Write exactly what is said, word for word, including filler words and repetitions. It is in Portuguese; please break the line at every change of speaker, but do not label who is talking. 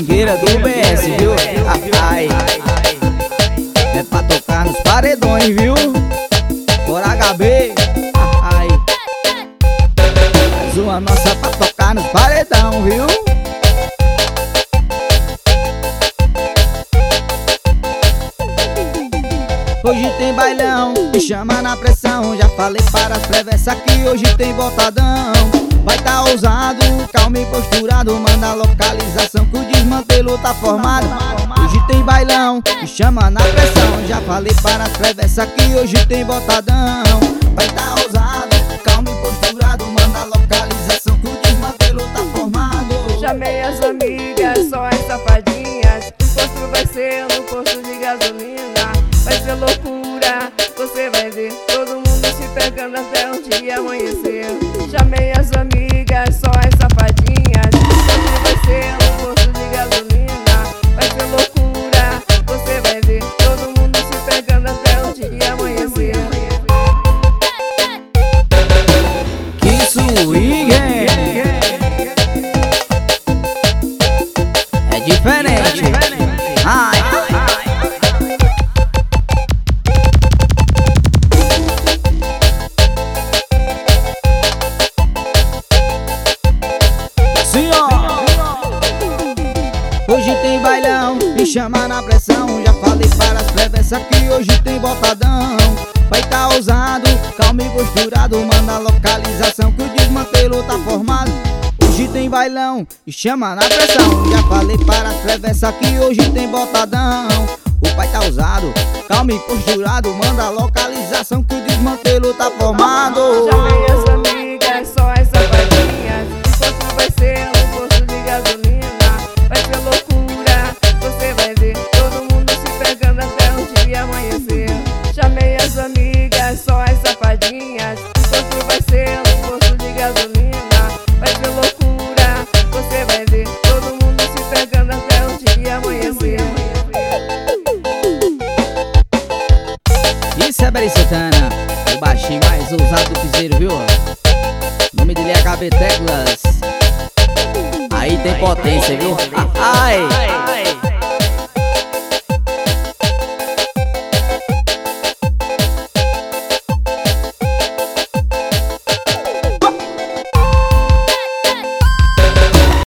swingueira do B S, viu? Ai, é pra tocar nos paredões, viu? Bora H B. Ai, mais uma nossa pra tocar nos paredão, viu? Hoje tem bailão, me chama na pressão. Já falei para as prevessas que hoje tem botadão. Vai tá ousado, calmo e posturado. Manda a localização que o desmantelo tá formado. Hoje tem bailão, me chama na pressão. Já falei para as prevessas que hoje tem botadão. Vai tá ousado, calmo e posturado. Manda a localização que o desmantelo tá formado.
Chamei as amigas, só as safadinhas. O posto vai ser no posto de gasolina. Vai ser loucura, você vai ver todo mundo se pegando até o dia amanhecer. Chamei as amigas, só as safadinhas. Hoje vai ser no posto de gasolina. Vai ser loucura, você vai ver todo mundo se pegando até o dia amanhecer.
Que swing é diferente. Ai, hoje tem bailão, me chama na pressão. Já falei para as prevessas que hoje tem botadão. Vai tá ousado, calmo e posturado. Manda a localização que o desmantelo tá formado. Hoje tem bailão, me chama na pressão. Já falei para as prevessas que hoje tem botadão. O pai tá ousado, calmo e posturado. Manda a localização que o desmantelo tá formado.
Chamei as amigas, só as safadinhas. O posto vai ser no posto de gasolina. Vai ser loucura, você vai ver todo mundo se pegando até o dia amanhecer. Chamei as amigas, só as safadinhas. O posto vai ser no posto de gasolina. Vai ser loucura, você vai ver todo mundo se pegando até o dia amanhecer.
Isso é Beri Santana, o baixinho mais ousado do piseiro, viu? O nome dele é H B Teclas. Aí tem potência, viu? Ai!